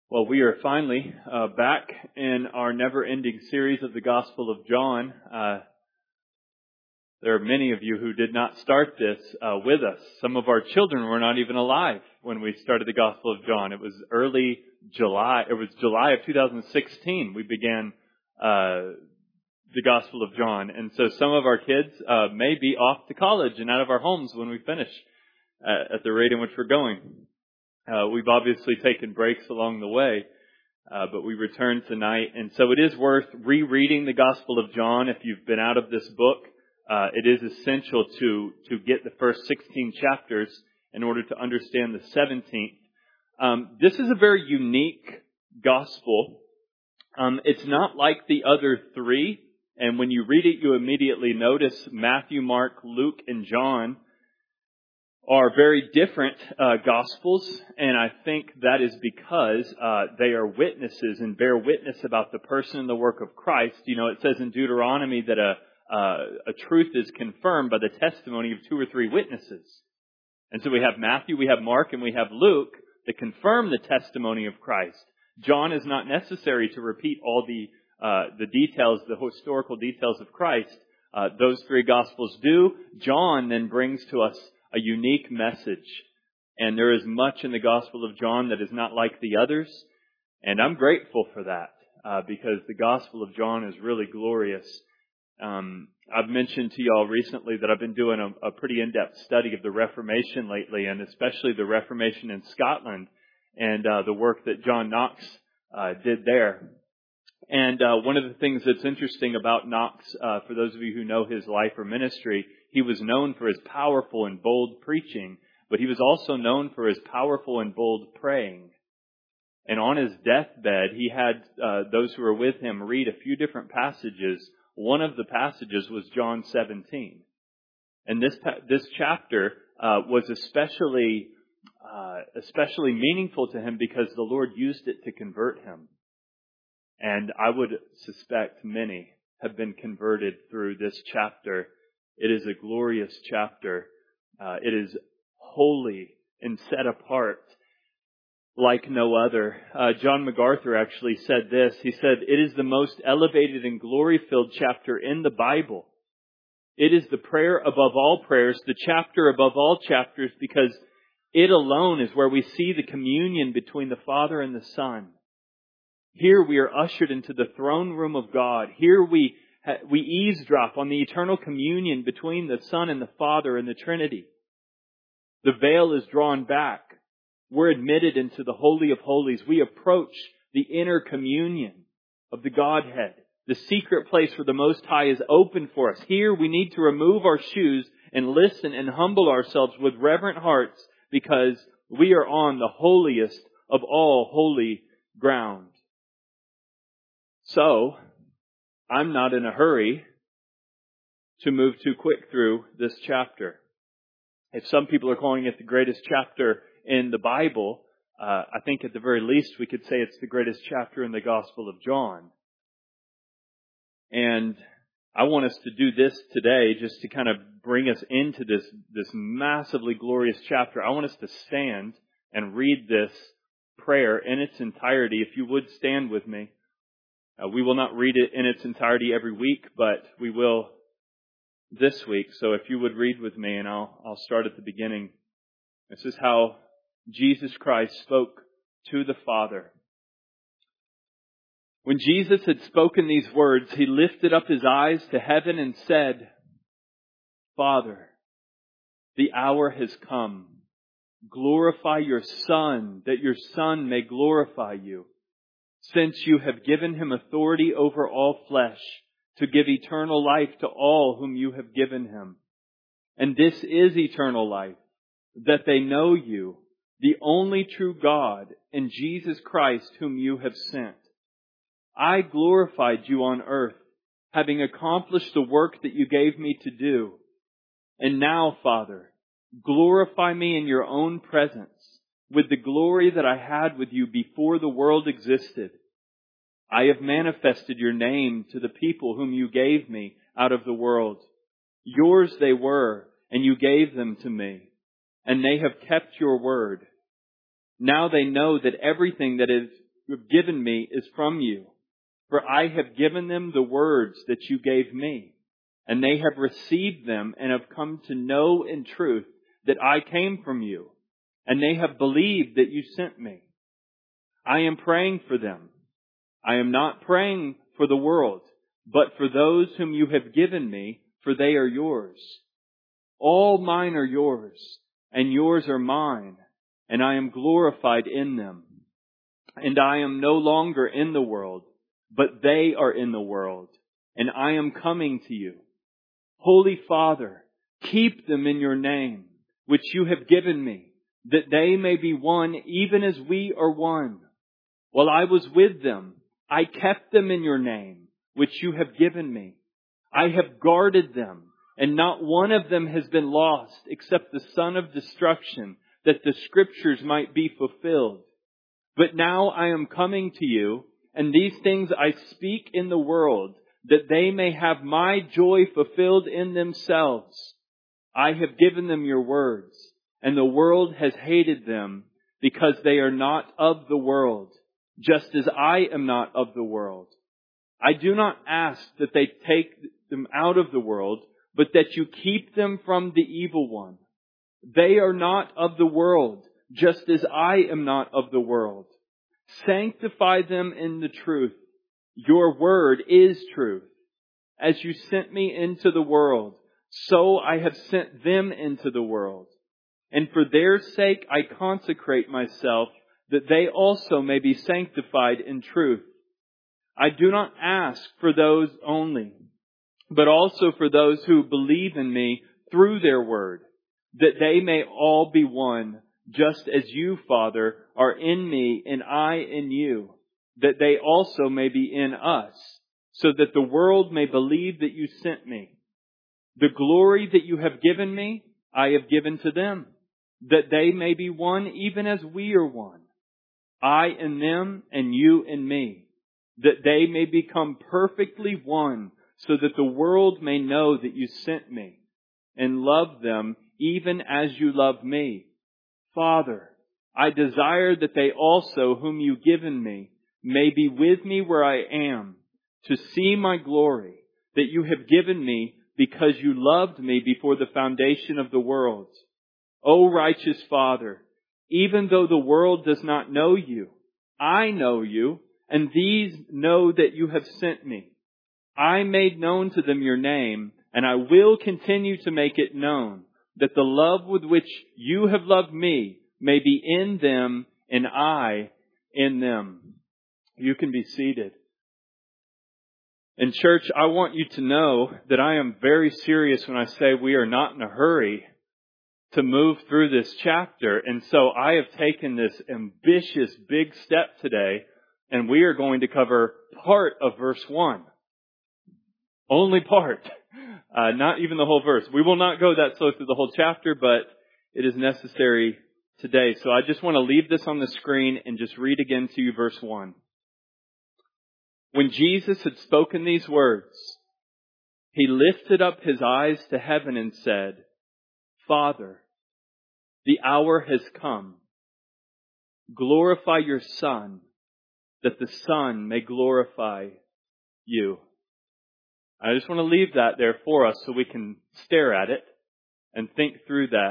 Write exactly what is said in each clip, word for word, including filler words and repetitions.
Well, we are finally uh, back in our never-ending series of the Gospel of John. Uh, there are many of you who did not start this uh, with us. Some of our children were not even alive when we started the Gospel of John. It was early July. It was July of two thousand sixteen we began uh, the Gospel of John. And so some of our kids uh, may be off to college and out of our homes when we finish uh, at the rate in which we're going. Uh, we've obviously taken breaks along the way, uh, but we return tonight. And so it is worth rereading the Gospel of John if you've been out of this book. Uh, it is essential to, to get the first sixteen chapters in order to understand the seventeenth. Um, this is a very unique Gospel. Um, it's not like the other three. And when you read it, you immediately notice Matthew, Mark, Luke, and John are very different uh, Gospels, and I think that is because uh, they are witnesses and bear witness about the person and the work of Christ. You know, it says in Deuteronomy that a, uh, a truth is confirmed by the testimony of two or three witnesses. And so we have Matthew, we have Mark, and we have Luke that confirm the testimony of Christ. John is not necessary to repeat all the uh, the details, the historical details of Christ. Uh, those three Gospels do. John then brings to us a unique message. And there is much in the Gospel of John that is not like the others. And I'm grateful for that, uh, because the Gospel of John is really glorious. Um, I've mentioned to y'all recently that I've been doing a, a pretty in-depth study of the Reformation lately, and especially the Reformation in Scotland and uh, the work that John Knox uh, did there. And uh, one of the things that's interesting about Knox, uh, for those of you who know his life or ministry, he was known for his powerful and bold preaching, but he was also known for his powerful and bold praying. And on his deathbed, he had uh, those who were with him read a few different passages. One of the passages was John seventeen. And this this chapter uh, was especially uh, especially meaningful to him because the Lord used it to convert him. And I would suspect many have been converted through this chapter. It is a glorious chapter. Uh, it is holy and set apart like no other. Uh, John MacArthur actually said this. He said, "It is the most elevated and glory-filled chapter in the Bible. It is the prayer above all prayers, the chapter above all chapters, because it alone is where we see the communion between the Father and the Son. Here we are ushered into the throne room of God. Here we we eavesdrop on the eternal communion between the Son and the Father and the Trinity. The veil is drawn back. We're admitted into the Holy of Holies. We approach the inner communion of the Godhead. The secret place for the Most High is open for us. Here we need to remove our shoes and listen and humble ourselves with reverent hearts because we are on the holiest of all holy ground." So, I'm not in a hurry to move too quick through this chapter. If some people are calling it the greatest chapter in the Bible, uh, I think at the very least we could say it's the greatest chapter in the Gospel of John. And I want us to do this today just to kind of bring us into this, this massively glorious chapter. I want us to stand and read this prayer in its entirety. If you would stand with me. Uh, we will not read it in its entirety every week, but we will this week. So if you would read with me, and I'll, I'll start at the beginning. This is how Jesus Christ spoke to the Father. When Jesus had spoken these words, He lifted up His eyes to heaven and said, "Father, the hour has come. Glorify your Son, that your Son may glorify you, since you have given Him authority over all flesh, to give eternal life to all whom you have given Him. And this is eternal life, that they know you, the only true God, and Jesus Christ whom you have sent. I glorified you on earth, having accomplished the work that you gave me to do. And now, Father, glorify me in your own presence, with the glory that I had with you before the world existed. I have manifested your name to the people whom you gave me out of the world. Yours they were, and you gave them to me, and they have kept your word. Now they know that everything that is have given me is from you. For I have given them the words that you gave me, and they have received them and have come to know in truth that I came from you, and they have believed that you sent me. I am praying for them. I am not praying for the world, but for those whom you have given me, for they are yours. All mine are yours, and yours are mine, and I am glorified in them. And I am no longer in the world, but they are in the world, and I am coming to you. Holy Father, keep them in your name, which you have given me, that they may be one even as we are one. While I was with them, I kept them in your name, which you have given me. I have guarded them, and not one of them has been lost except the son of destruction, that the scriptures might be fulfilled. But now I am coming to you, and these things I speak in the world, that they may have my joy fulfilled in themselves. I have given them your words, and the world has hated them, because they are not of the world, just as I am not of the world. I do not ask that they take them out of the world, but that you keep them from the evil one. They are not of the world, just as I am not of the world. Sanctify them in the truth. Your word is truth. As you sent me into the world, so I have sent them into the world. And for their sake I consecrate myself, that they also may be sanctified in truth. I do not ask for those only, but also for those who believe in me through their word, that they may all be one, just as you, Father, are in me and I in you, that they also may be in us, so that the world may believe that you sent me. The glory that you have given me, I have given to them, that they may be one even as we are one. I in them and you in me, that they may become perfectly one, so that the world may know that you sent me and love them even as you love me. Father, I desire that they also, whom you've given me, may be with me where I am, to see my glory that you have given me because you loved me before the foundation of the world. O righteous Father, even though the world does not know you, I know you, and these know that you have sent me. I made known to them your name, and I will continue to make it known, that the love with which you have loved me may be in them and I in them. You can be seated. And church, I want you to know that I am very serious when I say we are not in a hurry to move through this chapter. And so I have taken this ambitious big step today, and we are going to cover part of verse one. Only part. Uh, not even the whole verse. We will not go that slow through the whole chapter, but it is necessary today. So I just want to leave this on the screen and just read again to you verse one. When Jesus had spoken these words, he lifted up his eyes to heaven and said, Father, the hour has come. Glorify your Son, that the Son may glorify you. I just want to leave that there for us so we can stare at it and think through that.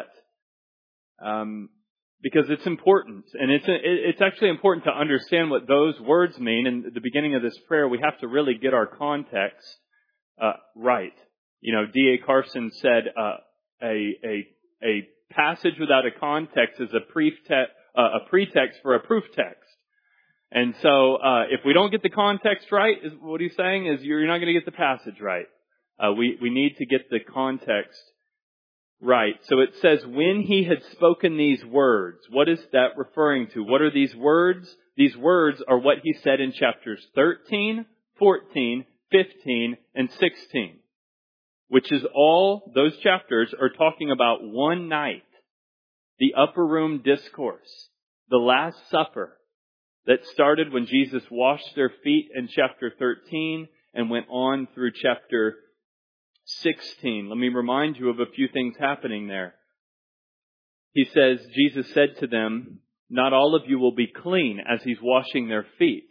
Um, because it's important. And it's it's actually important to understand what those words mean. In the beginning of this prayer, we have to really get our context uh, right. You know, D A Carson said uh, a, a, a passage without a context is a, pre-te- uh, a pretext for a proof text. And so, uh, if we don't get the context right, is what he's saying is you're not going to get the passage right. Uh, we, we need to get the context right. So it says, when he had spoken these words, what is that referring to? What are these words? These words are what he said in chapters thirteen, fourteen, fifteen, and sixteen, which is all those chapters are talking about one night, the upper room discourse, the Last Supper, that started when Jesus washed their feet in chapter thirteen and went on through chapter sixteen. Let me remind you of a few things happening there. He says, Jesus said to them, not all of you will be clean, as he's washing their feet.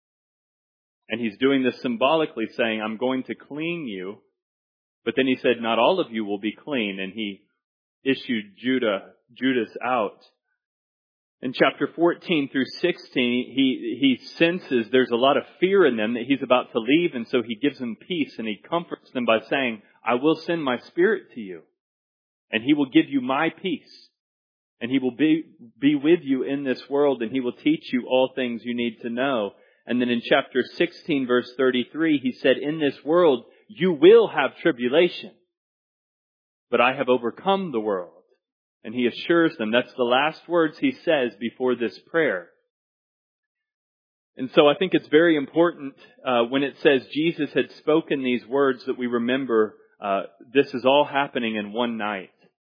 And he's doing this symbolically, saying, I'm going to clean you. But then he said, not all of you will be clean. And he issued Judah, Judas out. In chapter fourteen through sixteen, he, he senses there's a lot of fear in them that he's about to leave. And so he gives them peace and he comforts them by saying, I will send my Spirit to you. And he will give you my peace. And he will be, be with you in this world. And he will teach you all things you need to know. And then in chapter sixteen, verse thirty-three, he said, in this world, you will have tribulation, but I have overcome the world. And he assures them, that's the last words he says before this prayer. And so I think it's very important uh, when it says Jesus had spoken these words that we remember uh, this is all happening in one night.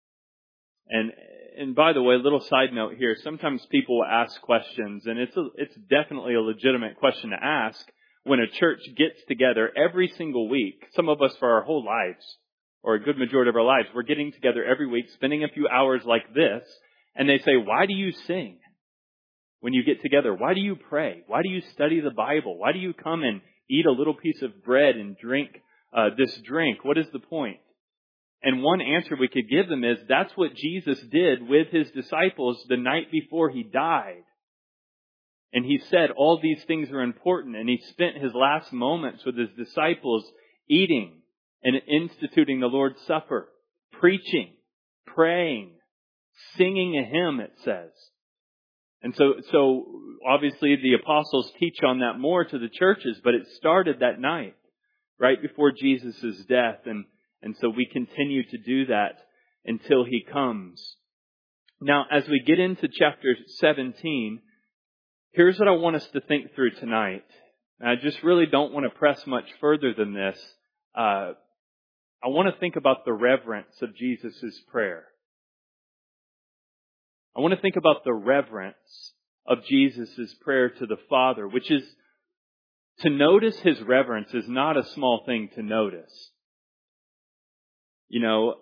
And and by the way, a little side note here, sometimes people will ask questions, and it's a, it's definitely a legitimate question to ask when a church gets together every single week. Some of us for our whole lives, or a good majority of our lives, we're getting together every week, spending a few hours like this, and they say, why do you sing when you get together? Why do you pray? Why do you study the Bible? Why do you come and eat a little piece of bread and drink uh, this drink? What is the point? And one answer we could give them is that's what Jesus did with his disciples the night before he died. And he said all these things are important. And he spent his last moments with his disciples eating and instituting the Lord's Supper, preaching, praying, singing a hymn, it says. And so, so obviously the apostles teach on that more to the churches, but it started that night, right before Jesus' death. And And so we continue to do that until he comes. Now, as we get into chapter seventeen, here's what I want us to think through tonight. And I just really don't want to press much further than this. Uh, I want to think about the reverence of Jesus' prayer. I want to think about the reverence of Jesus' prayer to the Father, which is, to notice his reverence is not a small thing to notice. You know,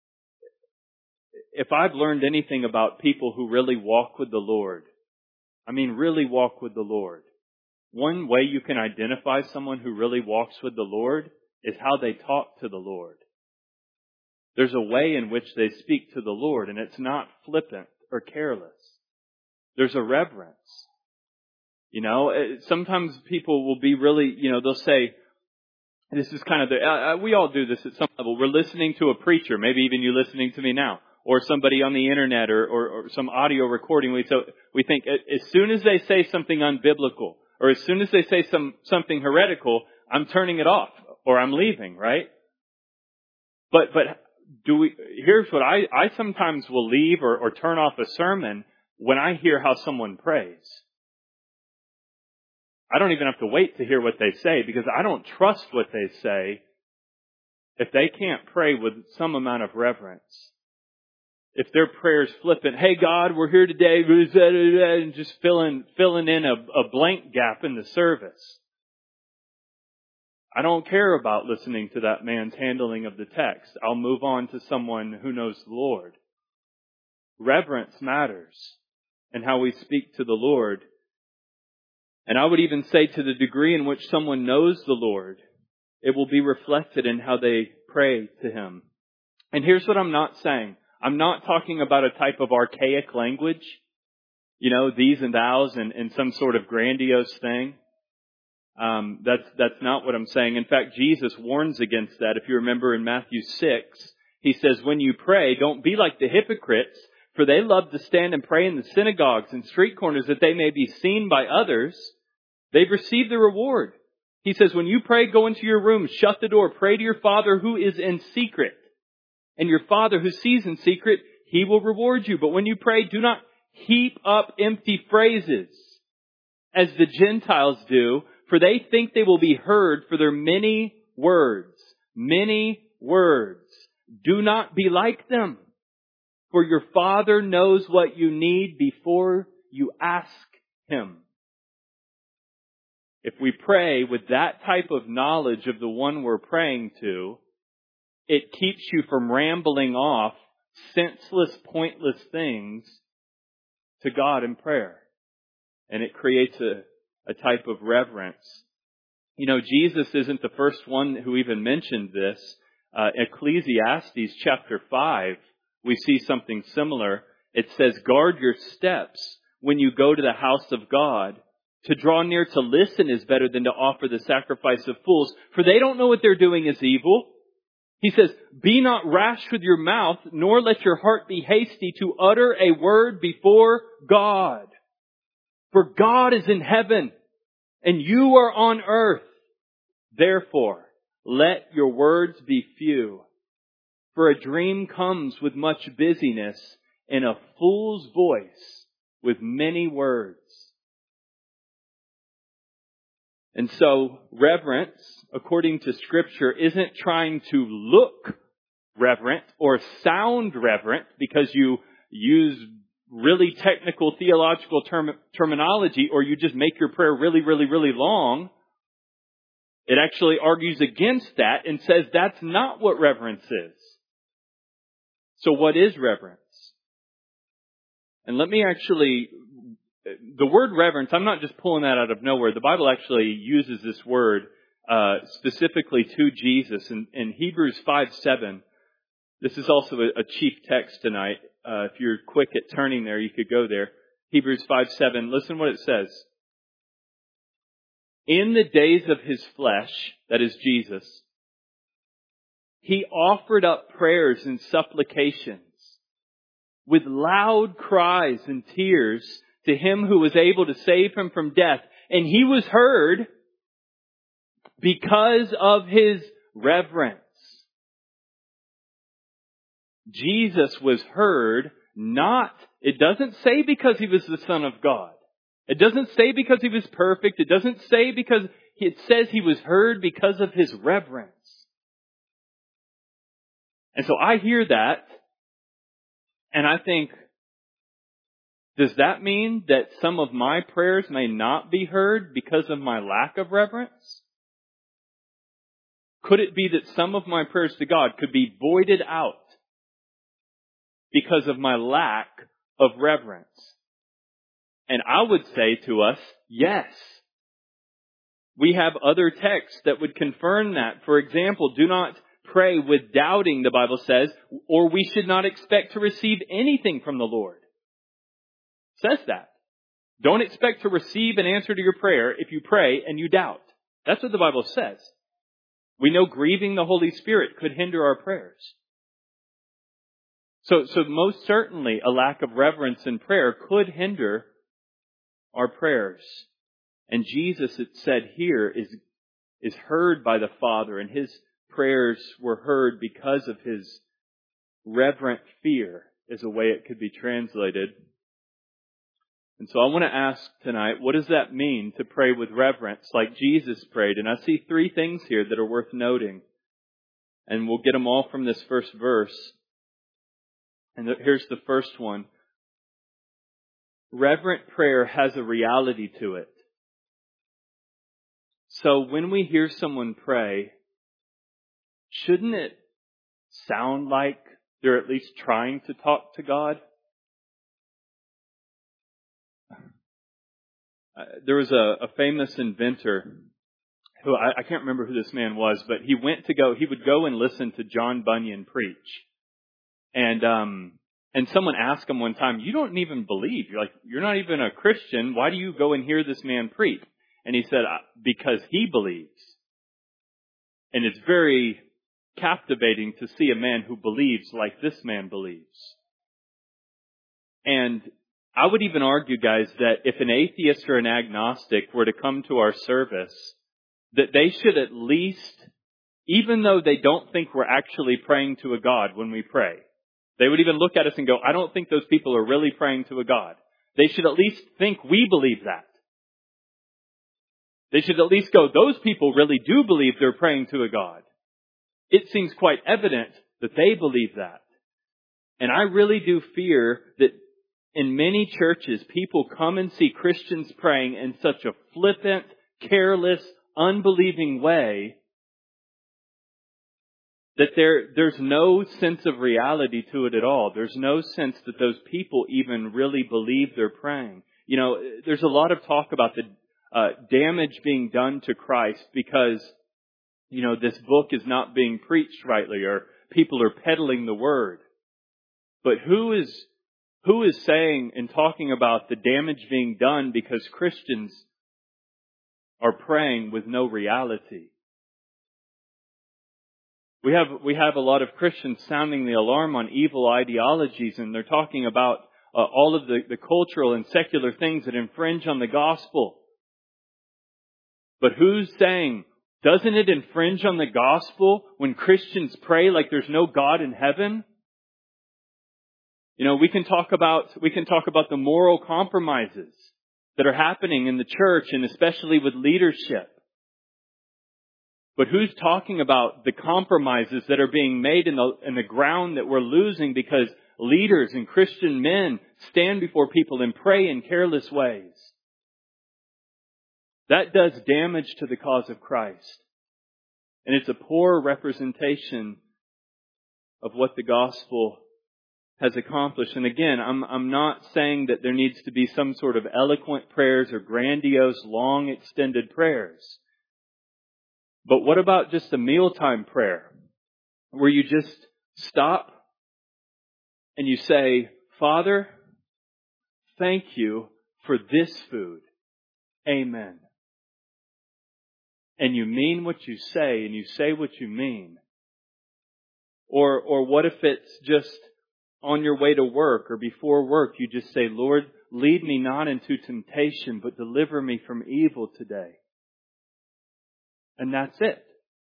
if I've learned anything about people who really walk with the Lord, I mean really walk with the Lord, one way you can identify someone who really walks with the Lord is how they talk to the Lord. There's a way in which they speak to the Lord, and it's not flippant or careless. There's a reverence. You know, sometimes people will be really, you know, they'll say, this is kind of the, uh, we all do this at some level. We're listening to a preacher, maybe even you listening to me now, or somebody on the internet, or, or, or some audio recording. We, so we think as soon as they say something unbiblical, or as soon as they say some, something heretical, I'm turning it off, or I'm leaving, right? But, but do we, here's what I, I sometimes will leave or, or turn off a sermon when I hear how someone prays. I don't even have to wait to hear what they say, because I don't trust what they say if they can't pray with some amount of reverence. If their prayer's flippant, hey God, we're here today, and just filling, filling in a, a blank gap in the service. I don't care about listening to that man's handling of the text. I'll move on to someone who knows the Lord. Reverence matters, and how we speak to the Lord. And I would even say, to the degree in which someone knows the Lord, it will be reflected in how they pray to Him. And here's what I'm not saying. I'm not talking about a type of archaic language, you know, these and thous and, and some sort of grandiose thing. Um, that's, that's not what I'm saying. In fact, Jesus warns against that. If you remember in Matthew six, He says, when you pray, don't be like the hypocrites, for they love to stand and pray in the synagogues and street corners that they may be seen by others. They've received the reward. He says, when you pray, go into your room, shut the door, pray to your Father who is in secret. And your Father who sees in secret, He will reward you. But when you pray, do not heap up empty phrases as the Gentiles do, for they think they will be heard for their many words. Many words. Do not be like them, for your Father knows what you need before you ask Him. If we pray with that type of knowledge of the one we're praying to, it keeps you from rambling off senseless, pointless things to God in prayer. And it creates a, a type of reverence. You know, Jesus isn't the first one who even mentioned this. Uh, Ecclesiastes chapter five, we see something similar. It says, guard your steps when you go to the house of God. To draw near to listen is better than to offer the sacrifice of fools, for they don't know what they're doing is evil. He says, be not rash with your mouth, nor let your heart be hasty to utter a word before God. For God is in heaven, and you are on earth. Therefore, let your words be few. For a dream comes with much busyness, and a fool's voice with many words. And so, reverence, according to Scripture, isn't trying to look reverent or sound reverent because you use really technical theological term, terminology or you just make your prayer really, really, really long. It actually argues against that and says that's not what reverence is. So what is reverence? And let me actually... The word reverence, I'm not just pulling that out of nowhere. The Bible actually uses this word uh, specifically to Jesus. In, in Hebrews five seven, this is also a, a chief text tonight. Uh, if you're quick at turning there, you could go there. Hebrews five seven, listen what it says. In the days of His flesh, that is Jesus, He offered up prayers and supplications with loud cries and tears to Him who was able to save Him from death. And He was heard because of His reverence. Jesus was heard not, it doesn't say because He was the Son of God. It doesn't say because He was perfect. It doesn't say because, it says He was heard because of His reverence. And so I hear that and I think, does that mean that some of my prayers may not be heard because of my lack of reverence? Could it be that some of my prayers to God could be voided out because of my lack of reverence? And I would say to us, yes. We have other texts that would confirm that. For example, do not pray with doubting, the Bible says, or we should not expect to receive anything from the Lord. Says that. Don't expect to receive an answer to your prayer if you pray and you doubt. That's what the Bible says. We know grieving the Holy Spirit could hinder our prayers. So, so most certainly a lack of reverence in prayer could hinder our prayers. And Jesus, it said here, is, is heard by the Father, and His prayers were heard because of His reverent fear, is a way it could be translated. And so I want to ask tonight, what does that mean to pray with reverence like Jesus prayed? And I see three things here that are worth noting. And we'll get them all from this first verse. And here's the first one. Reverent prayer has a reality to it. So when we hear someone pray, shouldn't it sound like they're at least trying to talk to God? Uh, there was a, a famous inventor who, I, I can't remember who this man was, but he went to go, he would go and listen to John Bunyan preach. And, um, and someone asked him one time, you don't even believe, you're like, you're not even a Christian. Why do you go and hear this man preach? And he said, because he believes. And it's very captivating to see a man who believes like this man believes. And I would even argue, guys, that if an atheist or an agnostic were to come to our service, that they should at least, even though they don't think we're actually praying to a God when we pray, they would even look at us and go, I don't think those people are really praying to a God. They should at least think we believe that. They should at least go, those people really do believe they're praying to a God. It seems quite evident that they believe that. And I really do fear that in many churches, people come and see Christians praying in such a flippant, careless, unbelieving way That there, there's no sense of reality to it at all. There's no sense that those people even really believe they're praying. You know, there's a lot of talk about the uh, damage being done to Christ because, you know, this book is not being preached rightly or people are peddling the word. But who is, who is saying and talking about the damage being done because Christians are praying with no reality? We have, we have a lot of Christians sounding the alarm on evil ideologies, and they're talking about uh, all of the, the cultural and secular things that infringe on the gospel. But who's saying, doesn't it infringe on the gospel when Christians pray like there's no God in heaven? You know, we can talk about, we can talk about the moral compromises that are happening in the church, and especially with leadership. But who's talking about the compromises that are being made in the, in the ground that we're losing because leaders and Christian men stand before people and pray in careless ways? That does damage to the cause of Christ. And it's a poor representation of what the gospel has accomplished. And again, I'm, I'm not saying that there needs to be some sort of eloquent prayers or grandiose, long, extended prayers. But what about just a mealtime prayer where you just stop and you say, Father, thank you for this food. Amen. And you mean what you say and you say what you mean. Or, or what if it's just on your way to work or before work, you just say, Lord, lead me not into temptation, but deliver me from evil today. And that's it.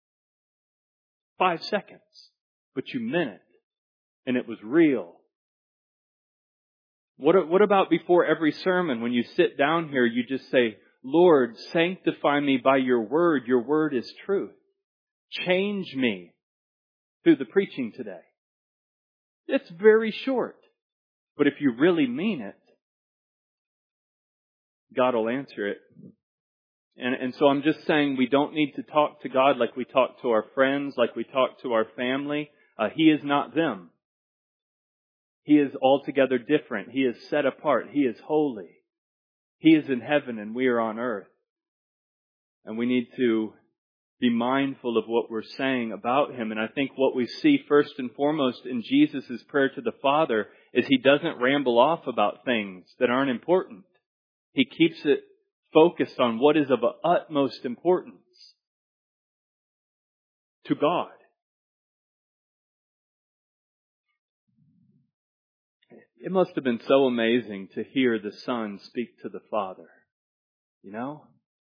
Five seconds. But you meant it. And it was real. What, what about before every sermon, when you sit down here, you just say, Lord, sanctify me by your word. Your word is truth. Change me through the preaching today. It's very short. But if you really mean it, God will answer it. And, and so I'm just saying we don't need to talk to God like we talk to our friends, like we talk to our family. Uh, he is not them. He is altogether different. He is set apart. He is holy. He is in heaven and we are on earth. And we need to be mindful of what we're saying about Him. And I think what we see first and foremost in Jesus' prayer to the Father is He doesn't ramble off about things that aren't important. He keeps it focused on what is of utmost importance to God. It must have been so amazing to hear the Son speak to the Father. You know?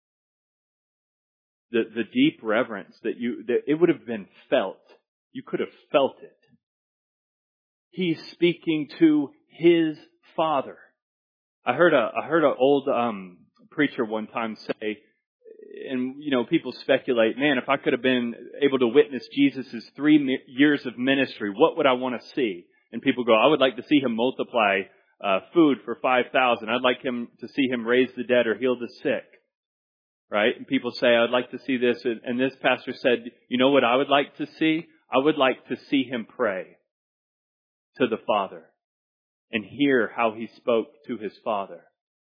The, the deep reverence that you, that it would have been felt. You could have felt it. He's speaking to His Father. I heard a, I heard an old, um, preacher one time say, and you know, people speculate, man, if I could have been able to witness Jesus' three mi- years of ministry, what would I want to see? And people go, I would like to see Him multiply uh, food for five thousand. I'd like him to see Him raise the dead or heal the sick. Right? And people say, I'd like to see this. And, and this pastor said, you know what I would like to see? I would like to see him pray to the Father and hear how he spoke to his Father.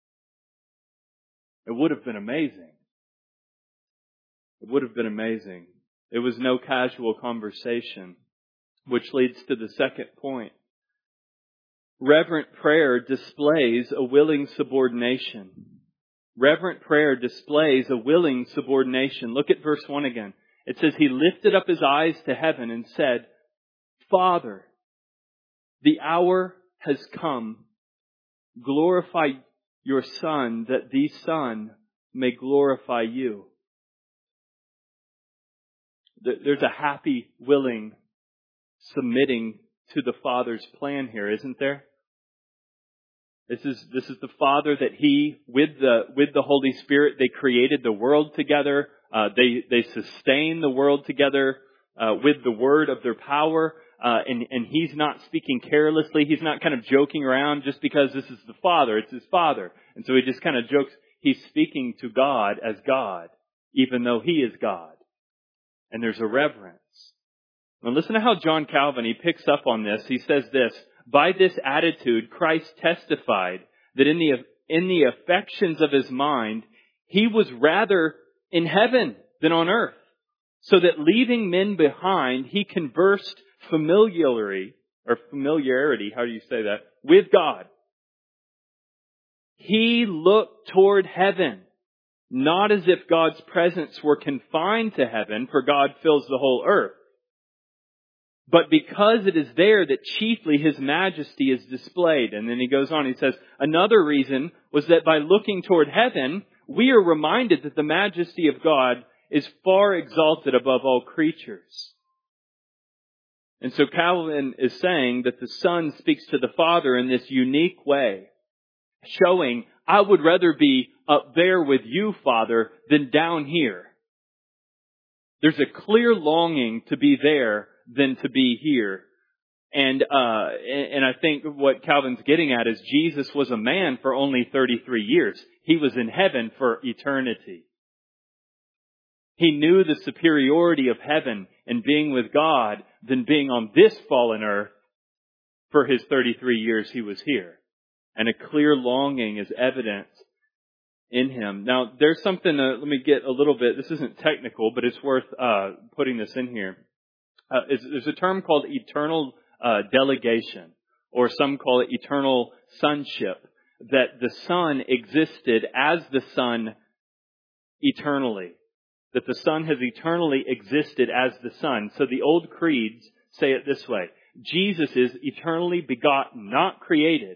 It would have been amazing. It would have been amazing. It was no casual conversation, which leads to the second point. Reverent prayer displays a willing subordination. Reverent prayer displays a willing subordination. Look at verse one again. It says, He lifted up His eyes to heaven and said, Father, the hour has come. Glorify your Son, that the Son may glorify you. There's a happy, willing, submitting to the Father's plan here, isn't there? This is, this is the Father that He, with the, with the Holy Spirit, they created the world together. Uh, they, they sustain the world together, uh, with the word of their power. Uh, and, and He's not speaking carelessly. He's not kind of joking around just because this is the Father. It's His Father. And so He just kind of jokes. He's speaking to God as God, even though He is God. And there's a reverence. Now listen to how John Calvin, he picks up on this. He says this, by this attitude, Christ testified that in the, in the affections of his mind, he was rather in heaven than on earth. So that leaving men behind, he conversed familiarly, or familiarity, how do you say that, with God. He looked toward heaven, not as if God's presence were confined to heaven, for God fills the whole earth, but because it is there that chiefly His majesty is displayed. And then he goes on, he says, another reason was that by looking toward heaven, we are reminded that the majesty of God is far exalted above all creatures. And so Calvin is saying that the Son speaks to the Father in this unique way, showing, I would rather be up there with you, Father, than down here. There's a clear longing to be there than to be here. And, uh, and I think what Calvin's getting at is Jesus was a man for only thirty-three years. He was in heaven for eternity. He knew the superiority of heaven and being with God than being on this fallen earth for his thirty-three years he was here. And a clear longing is evident in him. Now, there's something, uh, let me get a little bit, this isn't technical, but it's worth uh, putting this in here. Uh, there's a term called eternal uh, delegation, or some call it eternal sonship, that the Son existed as the Son eternally. That the Son has eternally existed as the Son. So the old creeds say it this way. Jesus is eternally begotten, not created.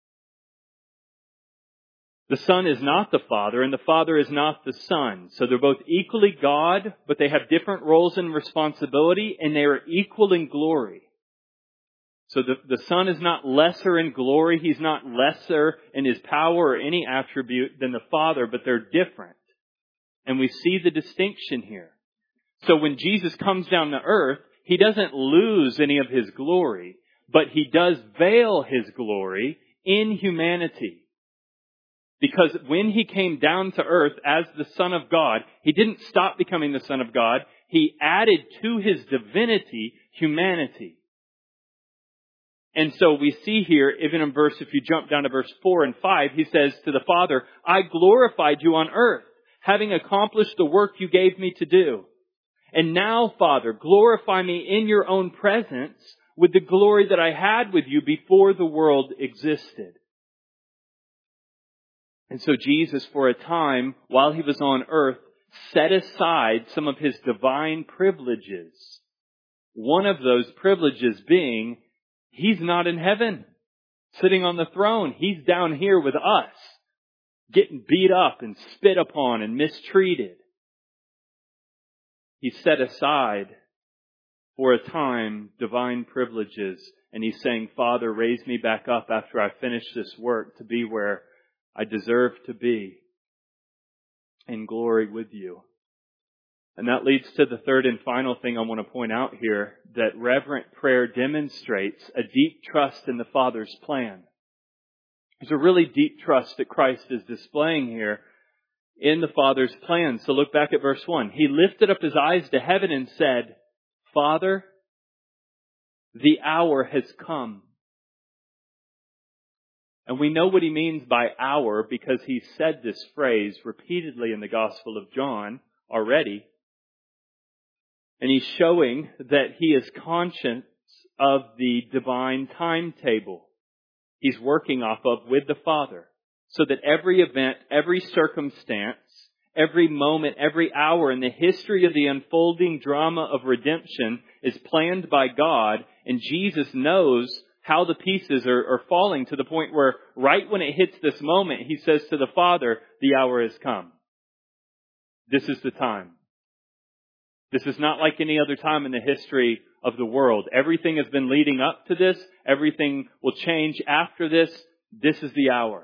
The Son is not the Father, and the Father is not the Son. So they're both equally God, but they have different roles and responsibility, and they are equal in glory. So the, the Son is not lesser in glory. He's not lesser in His power or any attribute than the Father, but they're different. And we see the distinction here. So when Jesus comes down to earth, He doesn't lose any of His glory, but He does veil His glory in humanity. Because when He came down to earth as the Son of God, He didn't stop becoming the Son of God. He added to His divinity humanity. And so we see here, even in verse, if you jump down to verse four and five, He says to the Father, I glorified you on earth, having accomplished the work you gave me to do. And now, Father, glorify me in your own presence with the glory that I had with you before the world existed. And so Jesus, for a time, while He was on earth, set aside some of His divine privileges. One of those privileges being, He's not in heaven, sitting on the throne. He's down here with us, getting beat up and spit upon and mistreated. He set aside, for a time, divine privileges. And He's saying, Father, raise me back up after I finish this work to be where I deserve to be, in glory with you. And that leads to the third and final thing I want to point out here, that reverent prayer demonstrates a deep trust in the Father's plan. There's a really deep trust that Christ is displaying here in the Father's plan. So look back at verse one. He lifted up His eyes to heaven and said, Father, the hour has come. And we know what He means by hour because He said this phrase repeatedly in the Gospel of John already. And He's showing that He is conscious of the divine timetable He's working off of with the Father. So that every event, every circumstance, every moment, every hour in the history of the unfolding drama of redemption is planned by God. And Jesus knows how the pieces are, are falling to the point where right when it hits this moment, He says to the Father, the hour has come. This is the time. This is not like any other time in the history of the world. Everything has been leading up to this. Everything will change after this. This is the hour.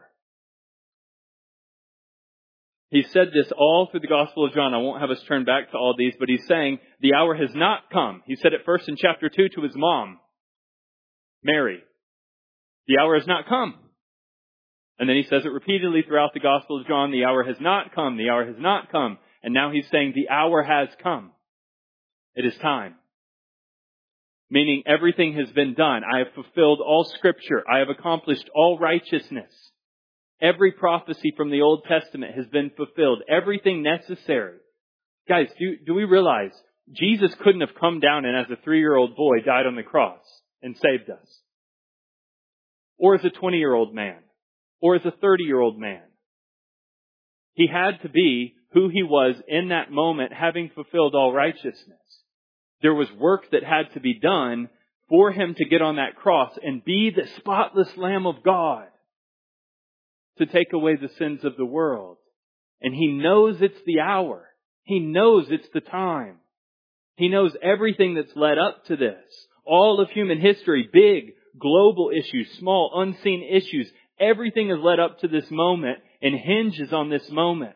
He said this all through the Gospel of John. I won't have us turn back to all these, but He's saying the hour has not come. He said it first in chapter two to His mom, Mary. The hour has not come. And then He says it repeatedly throughout the Gospel of John. The hour has not come. The hour has not come. And now He's saying the hour has come. It is time. meaning everything has been done. I have fulfilled all Scripture. I have accomplished all righteousness. Every prophecy from the Old Testament has been fulfilled. Everything necessary. Guys, do, do we realize Jesus couldn't have come down and as a three-year-old boy died on the cross and saved us? Or as a twenty-year-old man? Or as a thirty-year-old man? He had to be who He was in that moment, having fulfilled all righteousness. There was work that had to be done for Him to get on that cross and be the spotless Lamb of God to take away the sins of the world. And He knows it's the hour. He knows it's the time. He knows everything that's led up to this. All of human history, big, global issues, small, unseen issues, everything has led up to this moment and hinges on this moment.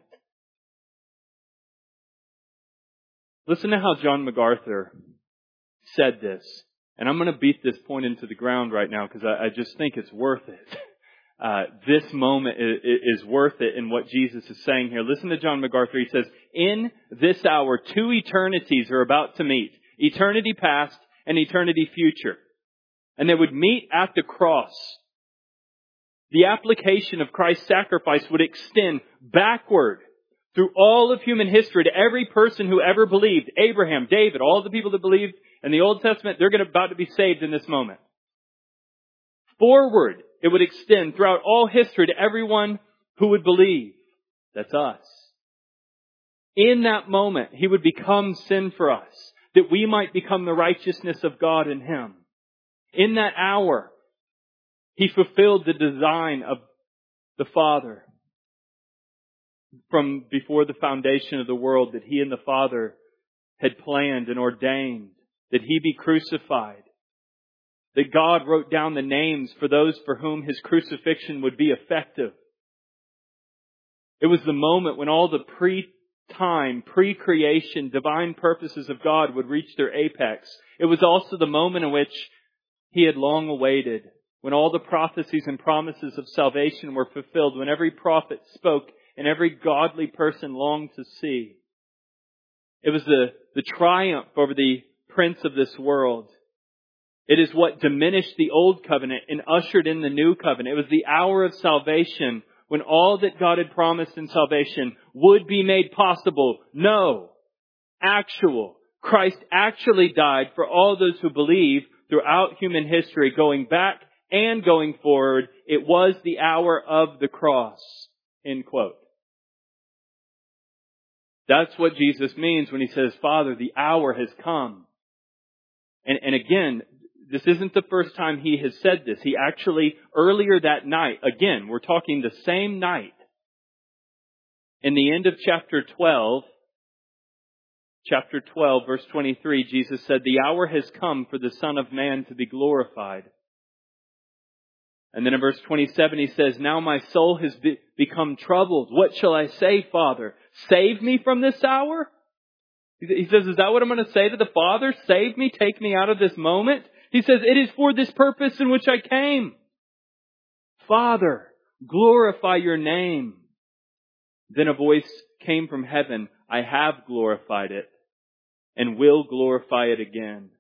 Listen to how John MacArthur said this. And I'm going to beat this point into the ground right now because I, I just think it's worth it. Uh, this moment is, is worth it in what Jesus is saying here. Listen to John MacArthur. He says, in this hour, two eternities are about to meet. Eternity past and eternity future. And they would meet at the cross. The application of Christ's sacrifice would extend backward through all of human history to every person who ever believed. Abraham, David, all the people that believed in the Old Testament, they're going to about to be saved in this moment. Forward, it would extend throughout all history to everyone who would believe. That's us. In that moment, He would become sin for us, that we might become the righteousness of God in Him. In that hour, He fulfilled the design of the Father from before the foundation of the world, that He and the Father had planned and ordained, that He be crucified. That God wrote down the names for those for whom His crucifixion would be effective. It was the moment when all the pre-time, pre-creation, divine purposes of God would reach their apex. It was also the moment in which He had long awaited, when all the prophecies and promises of salvation were fulfilled, when every prophet spoke and every godly person longed to see. It was the, the triumph over the prince of this world. It is what diminished the old covenant and ushered in the new covenant. It was the hour of salvation when all that God had promised in salvation would be made possible. No, actual. Christ actually died for all those who believe throughout human history, going back and going forward. It was the hour of the cross. End quote. That's what Jesus means when He says, Father, the hour has come. And, and again, this isn't the first time He has said this. He actually, earlier that night, again, we're talking the same night. In the end of chapter twelve, chapter twelve, verse twenty-three, Jesus said, the hour has come for the Son of Man to be glorified. And then in verse twenty-seven, He says, now my soul has be- become troubled. What shall I say, Father? Save me from this hour? He says, is that what I'm going to say to the Father? Save me, take me out of this moment? He says, it is for this purpose in which I came. Father, glorify Your name. Then a voice came from heaven. I have glorified it and will glorify it again.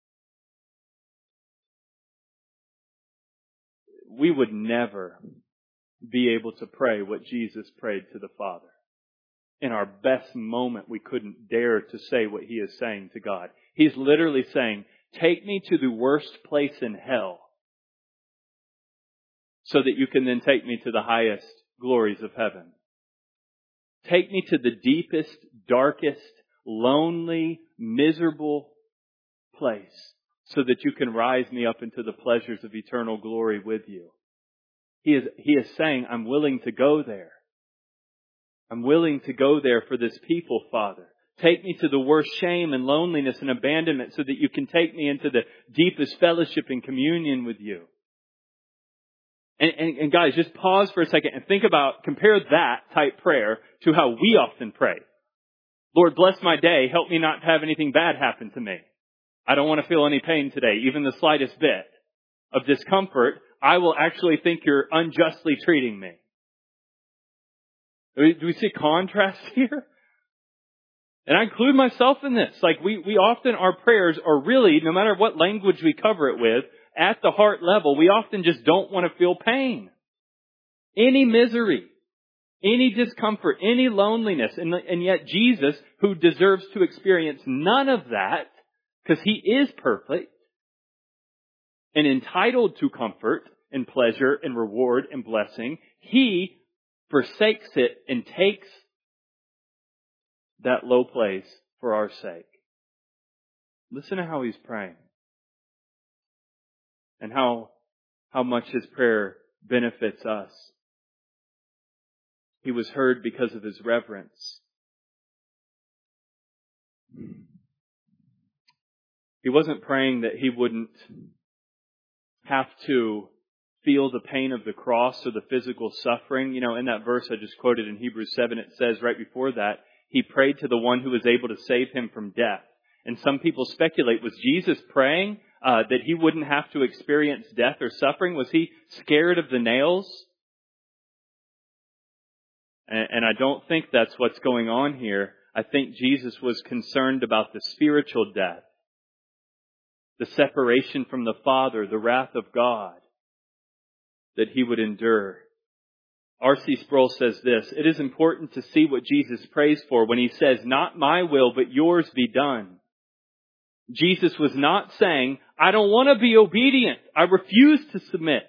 We would never be able to pray what Jesus prayed to the Father. In our best moment, we couldn't dare to say what He is saying to God. He's literally saying, take me to the worst place in hell so that You can then take me to the highest glories of heaven. Take me to the deepest, darkest, lonely, miserable place so that You can rise me up into the pleasures of eternal glory with You. He is, he is saying, I'm willing to go there. I'm willing to go there for this people, Father. Take me to the worst shame and loneliness and abandonment so that You can take me into the deepest fellowship and communion with You. And, and, and guys, just pause for a second and think about, compare that type prayer to how we often pray. Lord, bless my day. Help me not to have anything bad happen to me. I don't want to feel any pain today, even the slightest bit of discomfort. I will actually think You're unjustly treating me. Do we see contrast here? And I include myself in this. Like we, we often, our prayers are really, no matter what language we cover it with, at the heart level, we often just don't want to feel pain. Any misery, any discomfort, any loneliness. And, and yet Jesus, who deserves to experience none of that, because He is perfect and entitled to comfort and pleasure and reward and blessing, He forsakes it and takes that low place for our sake. Listen to how He's praying. And how, how much His prayer benefits us. He was heard because of His reverence. He wasn't praying that He wouldn't have to feel the pain of the cross or the physical suffering. You know, in that verse I just quoted in Hebrews seven, it says right before that, He prayed to the one who was able to save Him from death. And some people speculate, was Jesus praying uh, that He wouldn't have to experience death or suffering? Was He scared of the nails? And, and I don't think that's what's going on here. I think Jesus was concerned about the spiritual death, the separation from the Father, the wrath of God that He would endure. R C Sproul says this, it is important to see what Jesus prays for when He says, not my will, but yours be done. Jesus was not saying, I don't want to be obedient. I refuse to submit.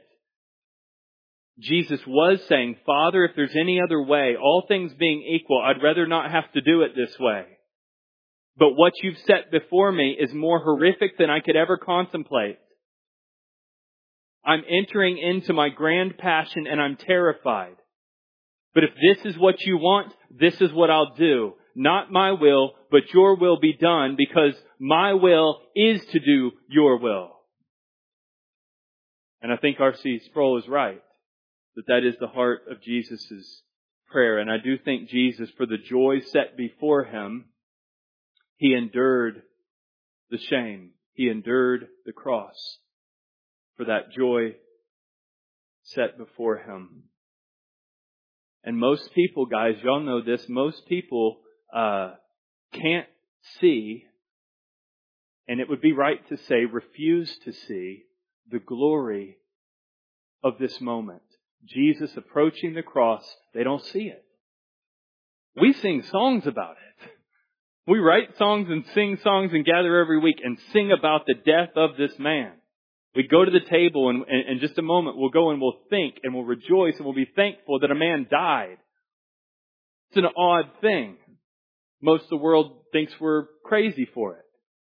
Jesus was saying, Father, if there's any other way, all things being equal, I'd rather not have to do it this way. But what you've set before me is more horrific than I could ever contemplate. I'm entering into my grand passion and I'm terrified. But if this is what you want, this is what I'll do. Not my will, but your will be done, because my will is to do your will. And I think R C Sproul is right, that that is the heart of Jesus' prayer. And I do think Jesus, for the joy set before Him, He endured the shame. He endured the cross for that joy set before Him. And most people, guys, y'all know this, most people uh, can't see, and it would be right to say refuse to see, the glory of this moment. Jesus approaching the cross, they don't see it. We sing songs about it. We write songs and sing songs and gather every week and sing about the death of this man. We go to the table and in just a moment we'll go and we'll think and we'll rejoice and we'll be thankful that a man died. It's an odd thing. Most of the world thinks we're crazy for it.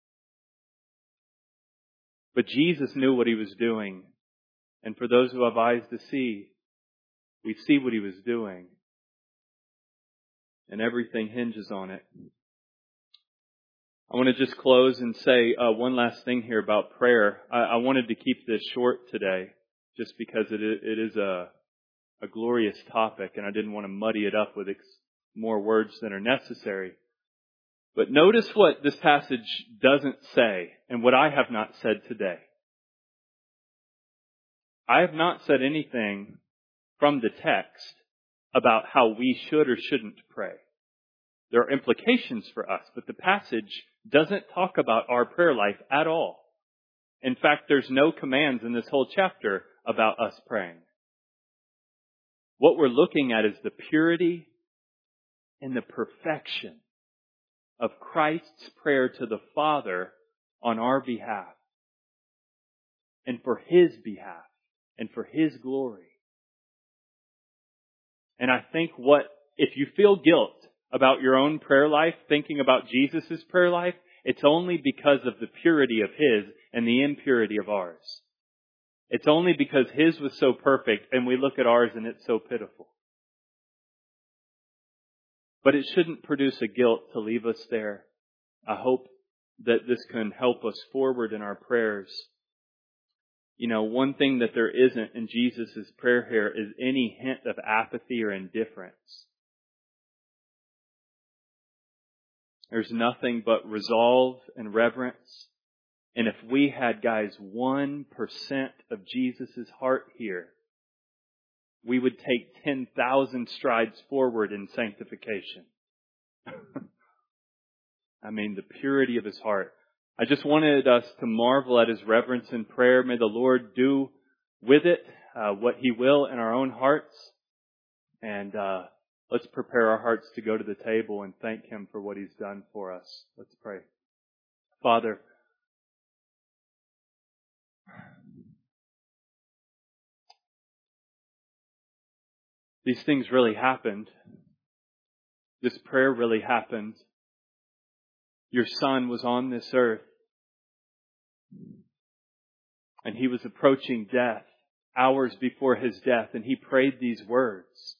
But Jesus knew what He was doing. And for those who have eyes to see, we see what He was doing. And everything hinges on it. I want to just close and say uh, one last thing here about prayer. I, I wanted to keep this short today just because it is, it is a, a glorious topic and I didn't want to muddy it up with ex- more words than are necessary. But notice what this passage doesn't say and what I have not said today. I have not said anything from the text about how we should or shouldn't pray. There are implications for us, but the passage doesn't talk about our prayer life at all. In fact, there's no commands in this whole chapter about us praying. What we're looking at is the purity and the perfection of Christ's prayer to the Father on our behalf and for His behalf and for His glory. And I think what, if you feel guilt about your own prayer life, thinking about Jesus' prayer life, it's only because of the purity of His and the impurity of ours. It's only because His was so perfect and we look at ours and it's so pitiful. But it shouldn't produce a guilt to leave us there. I hope that this can help us forward in our prayers. You know, one thing that there isn't in Jesus' prayer here is any hint of apathy or indifference. There's nothing but resolve and reverence. And if we had, guys, one percent of Jesus' heart here, we would take ten thousand strides forward in sanctification. I mean, the purity of his heart. I just wanted us to marvel at his reverence and prayer. May the Lord do with it uh, what he will in our own hearts. And uh, let's prepare our hearts to go to the table and thank him for what he's done for us. Let's pray. Father, these things really happened. This prayer really happened. Your Son was on this earth, and he was approaching death, hours before his death, and he prayed these words.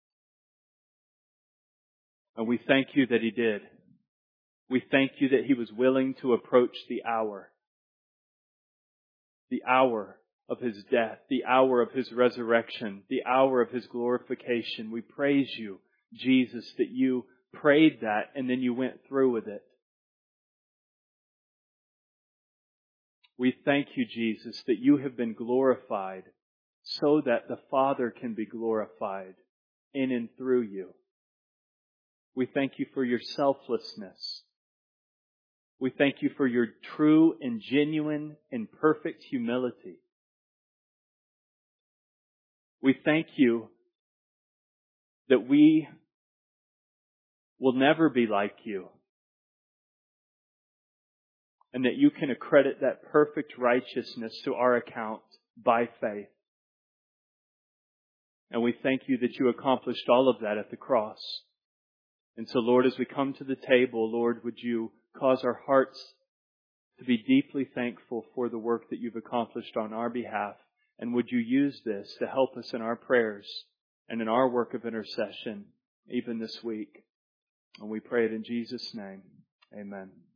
And we thank you that he did. We thank you that he was willing to approach the hour. The hour of his death, the hour of his resurrection, the hour of his glorification. We praise you, Jesus, that you prayed that and then you went through with it. We thank you, Jesus, that you have been glorified so that the Father can be glorified in and through you. We thank you for your selflessness. We thank you for your true and genuine and perfect humility. We thank you that we will never be like you, and that you can accredit that perfect righteousness to our account by faith. And we thank you that you accomplished all of that at the cross. And so, Lord, as we come to the table, Lord, would you cause our hearts to be deeply thankful for the work that you've accomplished on our behalf. And would you use this to help us in our prayers and in our work of intercession, even this week. And we pray it in Jesus' name. Amen.